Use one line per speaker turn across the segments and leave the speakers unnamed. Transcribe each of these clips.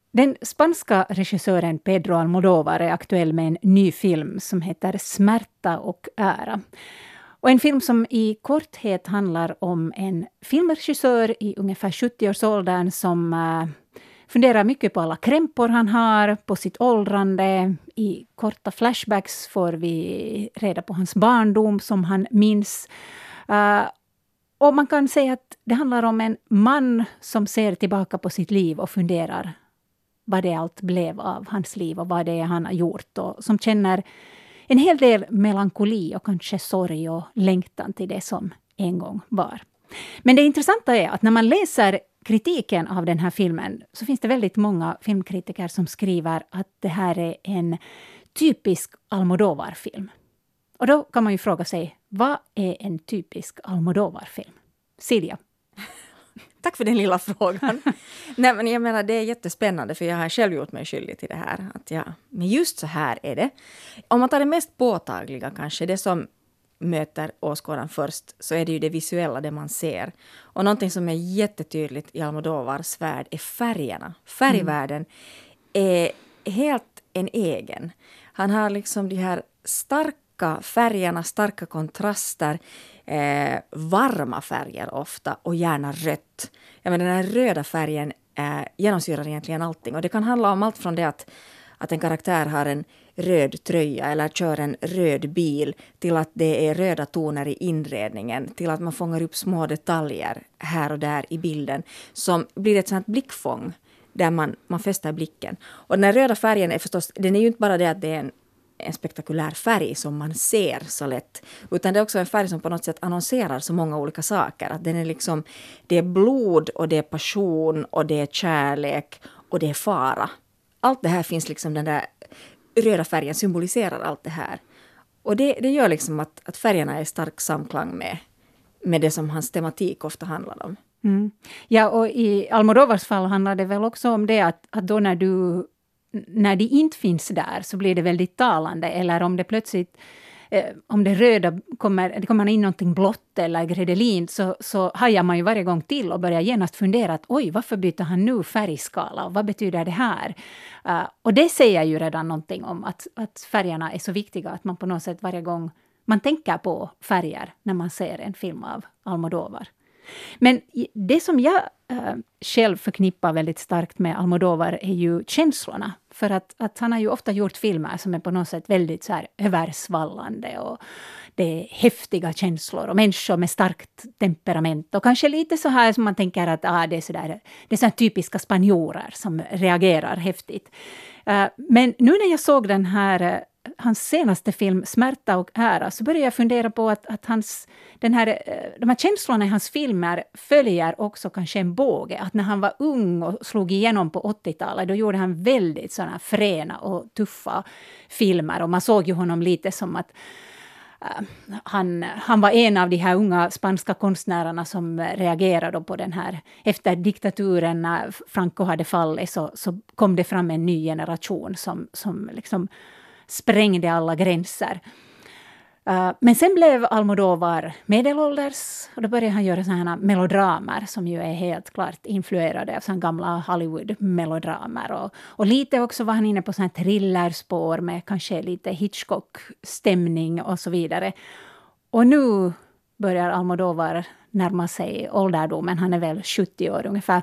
Den spanska regissören Pedro Almodóvar är aktuell med en ny film som heter Smärta och ära. Och en film som i korthet handlar om en filmregissör i ungefär 70-årsåldern som funderar mycket på alla krämpor han har, på sitt åldrande. I korta flashbacks får vi reda på hans barndom som han minns. Och man kan säga att det handlar om en man som ser tillbaka på sitt liv och funderar vad det allt blev av hans liv och vad det är han har gjort. Och som känner en hel del melankoli och kanske sorg och längtan till det som en gång var. Men det intressanta är att när man läser kritiken av den här filmen så finns det väldigt många filmkritiker som skriver att det här är en typisk Almodóvar-film. Och då kan man ju fråga sig, vad är en typisk Almodóvar-film? Silja?
Tack för den lilla frågan. Nej, men jag menar, det är jättespännande för jag har själv gjort mig skyldig till det här. Men just så här är det. Om man tar det mest påtagliga kanske, det som möter åskådaren först, så är det ju det visuella, det man ser. Och någonting som är jättetydligt i Almodóvars värld är färgerna. Färgvärlden är helt en egen. Han har liksom de här starka färgerna, starka kontraster, varma färger ofta och gärna rött. Jag menar, den här röda färgen genomsyrar egentligen allting. Och det kan handla om allt från det att en karaktär har en röd tröja eller kör en röd bil, till att det är röda toner i inredningen, till att man fångar upp små detaljer här och där i bilden som blir ett sånt blickfång där man fäster blicken. Och den här röda färgen är förstås, den är ju inte bara det att det är en spektakulär färg som man ser så lätt, utan det är också en färg som på något sätt annonserar så många olika saker. Att den är liksom, det är blod och det är passion och det är kärlek och det är fara. Allt det här finns liksom, den där röda färgen symboliserar allt det här. Och det gör liksom att färgerna är i stark samklang med det som hans tematik ofta handlar om.
Mm. Ja, och i Almodóvars fall handlar det väl också om det att då när de inte finns där så blir det väldigt talande, eller om det plötsligt om det röda kommer in någonting blått eller gredelin, så hajar man ju varje gång till och börjar genast fundera att oj, varför byter han nu färgskala och vad betyder det här? Och det säger ju redan någonting om att färgerna är så viktiga, att man på något sätt varje gång man tänker på färger när man ser en film av Almodóvar. Men det som jag själv förknippar väldigt starkt med Almodóvar är ju känslorna. För att han har ju ofta gjort filmer som är på något sätt väldigt så här översvallande, och det är häftiga känslor och människor med starkt temperament. Och kanske lite så här som man tänker att det är så här typiska spanjorer som reagerar häftigt. Men nu när jag såg hans senaste film Smärta och ära, så började jag fundera på att de här känslorna i hans filmer följer också kanske en båge. Att när han var ung och slog igenom på 80-talet, då gjorde han väldigt sådana fräna och tuffa filmer. Och man såg ju honom lite som att han var en av de här unga spanska konstnärerna som reagerade på den här. Efter diktaturen, när Franco hade fallit, så kom det fram en ny generation som liksom sprängde alla gränser. Men sen blev Almodóvar medelålders, och då började han göra sådana här melodramer som ju är helt klart influerade av sådana gamla Hollywood-melodramer. Och lite också var han inne på sådana här thrillerspår med kanske lite Hitchcock-stämning och så vidare. Och nu börjar Almodóvar närma sig ålderdomen, han är väl 70 år ungefär.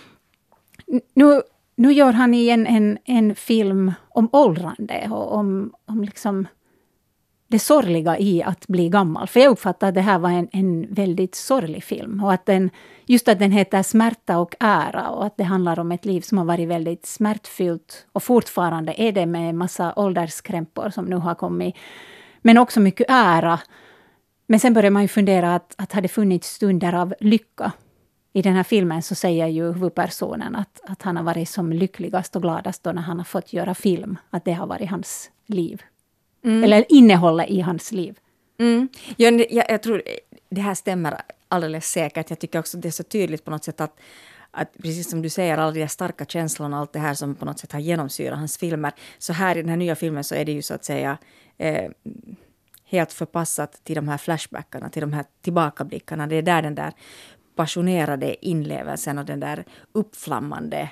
Nu gör han igen en film om åldrande och om liksom det sorgliga i att bli gammal. För jag uppfattar att det här var en väldigt sorglig film. Och att den heter Smärta och ära, och att det handlar om ett liv som har varit väldigt smärtfyllt. Och fortfarande är det med en massa ålderskrämpor som nu har kommit. Men också mycket ära. Men sen börjar man ju fundera att hade funnits stunder av lycka. I den här filmen så säger ju huvudpersonen att han har varit som lyckligast och gladast då när han har fått göra film. Att det har varit hans liv. Eller innehållet i hans liv.
Jag tror det här stämmer alldeles säkert. Jag tycker också det är så tydligt på något sätt att precis som du säger, alla de här starka känslorna och allt det här som på något sätt har genomsyrat hans filmer. Så här i den här nya filmen så är det ju så att säga helt förpassat till de här flashbackarna, till de här tillbakablickarna. Det är där den där passionerade inlevelsen och den där uppflammande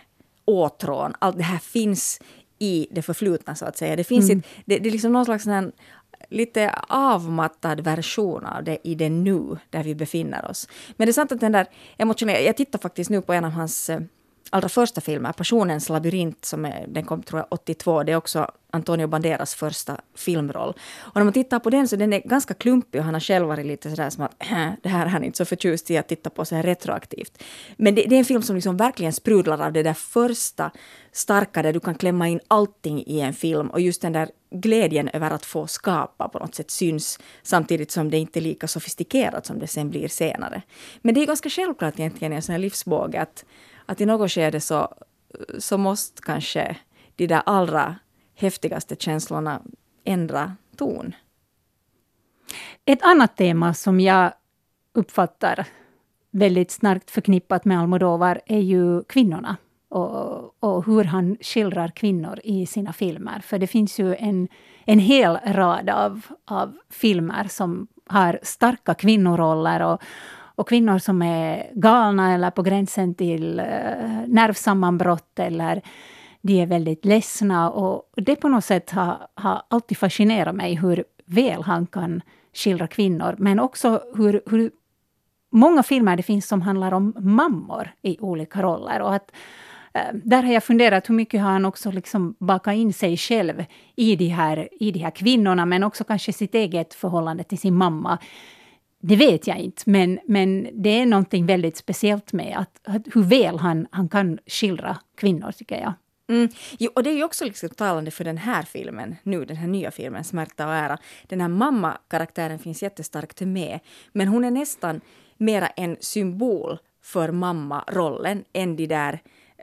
åtrån, allt det här finns i det förflutna så att säga. Det finns det är liksom någon slags sån lite avmattad version av det i det nu där vi befinner oss. Men det är sant att den där emotionella, jag tittar faktiskt nu på en av hans allra första filmer, Passionens labyrint, den kom tror jag 82, det är också Antonio Banderas första filmroll. Och när man tittar på den så den är ganska klumpig och han har själv varit lite sådär som att det här är han inte så förtjust i att titta på så här retroaktivt. Men det är en film som liksom verkligen sprudlar av det där första starka där du kan klämma in allting i en film och just den där glädjen över att få skapa på något sätt syns samtidigt som det inte är lika sofistikerat som det sen blir senare. Men det är ganska självklart egentligen i en sån här livsbåge att i något skede så måste kanske de där allra häftigaste känslorna ändra ton.
Ett annat tema som jag uppfattar väldigt starkt förknippat med Almodóvar är ju kvinnorna och hur han skildrar kvinnor i sina filmer. För det finns ju en hel rad av filmer som har starka kvinnoroller och kvinnor som är galna eller på gränsen till nervsammanbrott eller de är väldigt ledsna. Och det på något sätt har alltid fascinerat mig hur väl han kan skildra kvinnor. Men också hur många filmer det finns som handlar om mammor i olika roller. Och att där har jag funderat hur mycket har han också liksom bakat in sig själv i de här kvinnorna. Men också kanske sitt eget förhållande till sin mamma. Det vet jag inte, men det är någonting väldigt speciellt med att hur väl han kan skildra kvinnor, tycker jag.
Jo, och det är ju också liksom talande för den här filmen, nu den här nya filmen, Smärta och ära. Den här mamma-karaktären finns jättestarkt med, men hon är nästan mera en symbol för mamma-rollen än de där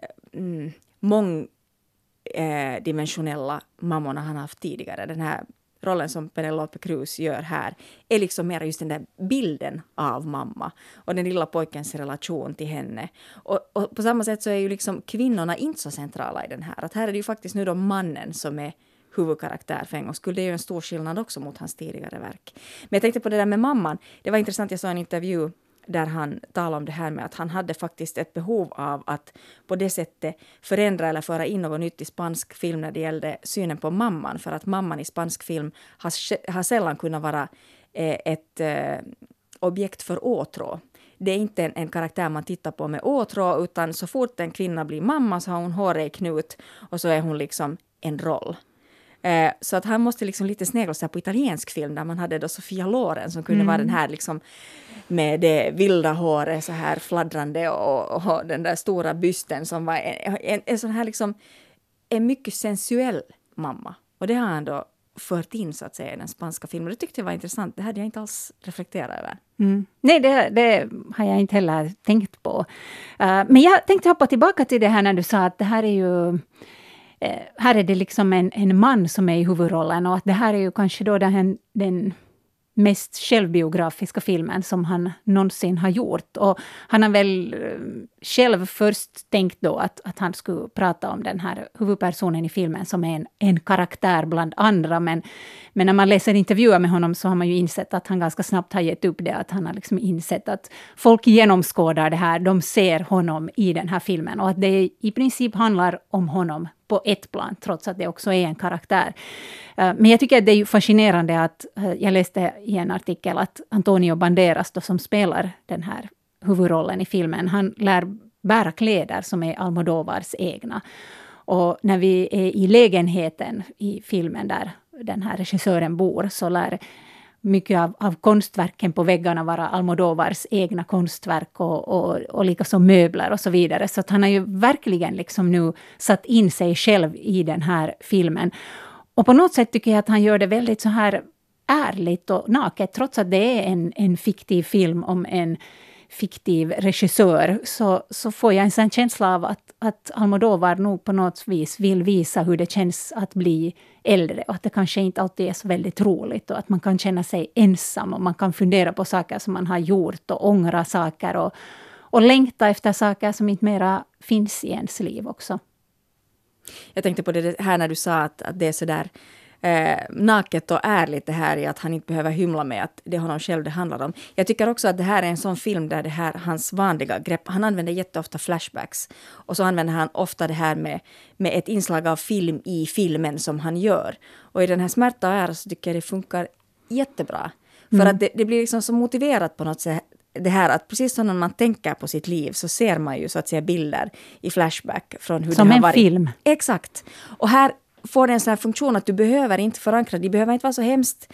mångdimensionella mammorna han har haft tidigare. Den här rollen som Penélope Cruz gör här är liksom mer just den där bilden av mamma och den lilla pojkens relation till henne. Och på samma sätt så är ju liksom kvinnorna inte så centrala i den här. Att här är det ju faktiskt nu då mannen som är huvudkaraktär för en gång skulle. Det är ju en stor skillnad också mot hans tidigare verk. Men jag tänkte på det där med mamman. Det var intressant, jag såg en intervju där han talade om det här med att han hade faktiskt ett behov av att på det sättet förändra eller föra in något nytt i spansk film när det gällde synen på mamman. För att mamman i spansk film har sällan kunnat vara ett objekt för åtrå. Det är inte en karaktär man tittar på med åtrå, utan så fort en kvinna blir mamma så har hon håret i knut och så är hon liksom en roll. Så att han måste liksom lite snegla sig på italiensk film där man hade då Sofia Loren som kunde vara den här liksom med det vilda håret så här fladdrande och den där stora bysten som var en sån här liksom en mycket sensuell mamma. Och det har han då fört in så att säga i den spanska filmen. Det tyckte jag var intressant. Det hade jag inte alls reflekterat över.
Nej, det har jag inte heller tänkt på. Men jag tänkte hoppa tillbaka till det här när du sa att det här är ju här är det liksom en man som är i huvudrollen och att det här är ju kanske då den mest självbiografiska filmen som han någonsin har gjort. Och han har väl själv först tänkt då att han skulle prata om den här huvudpersonen i filmen som är en karaktär bland andra. Men när man läser intervjuer med honom så har man ju insett att han ganska snabbt har gett upp det. Att han har liksom insett att folk genomskådar det här, de ser honom i den här filmen. Och att det i princip handlar om honom på ett plan, trots att det också är en karaktär. Men jag tycker att det är fascinerande att jag läste i en artikel att Antonio Banderas då, som spelar den här huvudrollen i filmen, han lär bära kläder som är Almodóvars egna. Och när vi är i lägenheten i filmen där den här regissören bor så lär mycket av konstverken på väggarna vara Almodóvars egna konstverk och likaså möbler och så vidare. Så att han har ju verkligen liksom nu satt in sig själv i den här filmen. Och på något sätt tycker jag att han gör det väldigt så här ärligt och naket. Trots att det är en fiktiv film om en fiktiv regissör så får jag en sån känsla av att Almodóvar nog på något vis vill visa hur det känns att bli äldre och att det kanske inte alltid är så väldigt roligt och att man kan känna sig ensam och man kan fundera på saker som man har gjort och ångra saker och längta efter saker som inte mera finns i ens liv också.
Jag tänkte på det här när du sa att det är så där naket och ärligt det här i att han inte behöver hymla med att det är honom själv det handlar om. Jag tycker också att det här är en sån film där det här, hans vanliga grepp, han använder jätteofta flashbacks. Och så använder han ofta det här med ett inslag av film i filmen som han gör. Och i den här Smärta och ära så tycker jag det funkar jättebra. För att det blir liksom så motiverat på något sätt. Det här att precis som när man tänker på sitt liv så ser man ju så att säga bilder i flashback från hur
som
det har varit.
Som en film.
Exakt. Och här får det en sån här funktion att du behöver inte förankra, de behöver inte vara så hemskt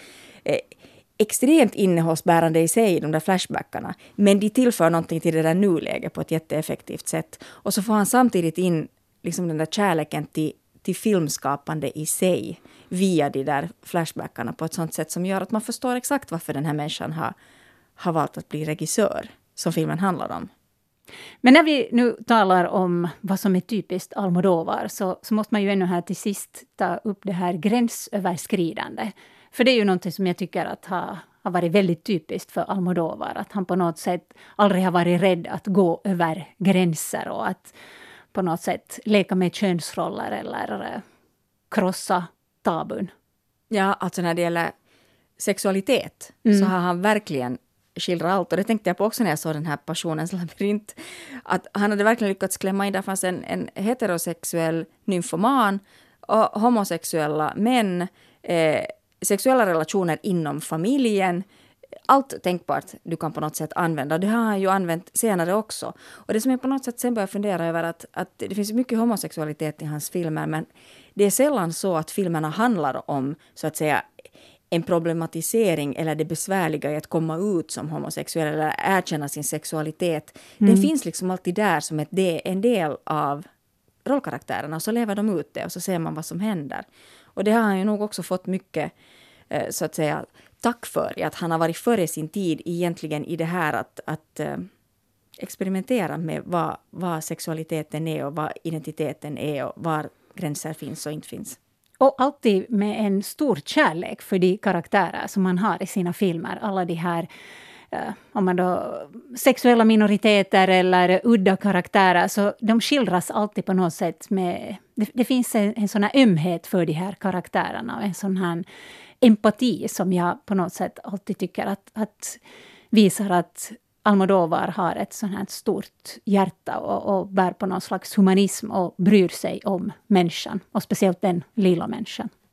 extremt innehållsbärande i sig, de där flashbackarna. Men de tillför någonting till det där nuläget på ett jätteeffektivt sätt. Och så får han samtidigt in liksom den där kärleken till filmskapande i sig via de där flashbackarna på ett sånt sätt som gör att man förstår exakt varför den här människan har valt att bli regissör som filmen handlar om.
Men när vi nu talar om vad som är typiskt Almodóvar så måste man ju ännu här till sist ta upp det här gränsöverskridande. För det är ju någonting som jag tycker att har varit väldigt typiskt för Almodóvar. Att han på något sätt aldrig har varit rädd att gå över gränser och att på något sätt leka med könsroller eller krossa tabun.
Ja, alltså när det gäller sexualitet så har han verkligen skildrat allt. Och det tänkte jag på också när jag såg den här Passionens labyrint. Att han hade verkligen lyckats klämma in. Där fanns en heterosexuell nymfoman och homosexuella män. Sexuella relationer inom familjen. Allt tänkbart du kan på något sätt använda. Det har han ju använt senare också. Och det som jag på något sätt sen börjar fundera över att det finns mycket homosexualitet i hans filmer. Men det är sällan så att filmerna handlar om så att säga en problematisering eller det besvärliga i att komma ut som homosexuell eller erkänna sin sexualitet. Den finns liksom alltid där som en del av rollkaraktärerna. Och så lever de ut det och så ser man vad som händer. Och det har han ju nog också fått mycket så att säga tack för. Att han har varit före sin tid egentligen i det här att experimentera med vad sexualiteten är och vad identiteten är och var gränser finns och inte finns.
Och alltid med en stor kärlek för de karaktärer som man har i sina filmer. Alla de här om man då, sexuella minoriteter eller udda karaktärer. Så de skildras alltid på något sätt med... Det finns en sån här ömhet för de här karaktärerna. Och en sån här empati som jag på något sätt alltid tycker att visar att Almodóvar har ett sånt här stort hjärta och bär på någon slags humanism och bryr sig om människan. Och speciellt den lilla människan.